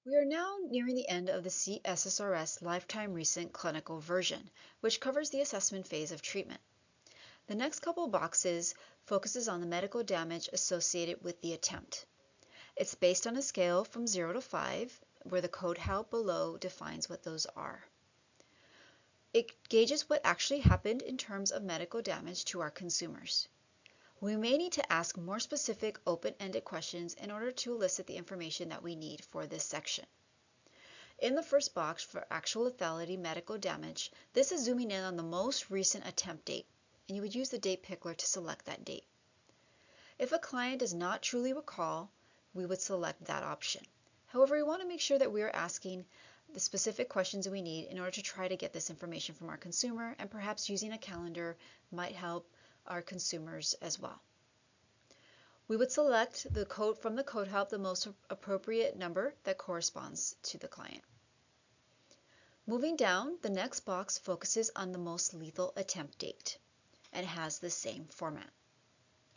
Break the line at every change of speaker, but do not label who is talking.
We are now nearing the end of the CSSRS Lifetime Recent Clinical version, which covers the assessment phase of treatment. The next couple boxes focuses on the medical damage associated with the attempt. It's based on a scale from 0 to 5, where the code HALP below defines what those are. It gauges what actually happened in terms of medical damage to our consumers. We may need to ask more specific open-ended questions in order to elicit the information that we need for this section. In the first box for actual lethality medical damage, this is zooming in on the most recent attempt date, and you would use the date picker to select that date. If a client does not truly recall, we would select that option. However, we want to make sure that we are asking the specific questions we need in order to try to get this information from our consumer, and perhaps using a calendar might help our consumers as well. We would select the code from the code HALP, the most appropriate number that corresponds to the client. Moving down, the next box focuses on the most lethal attempt date and has the same format.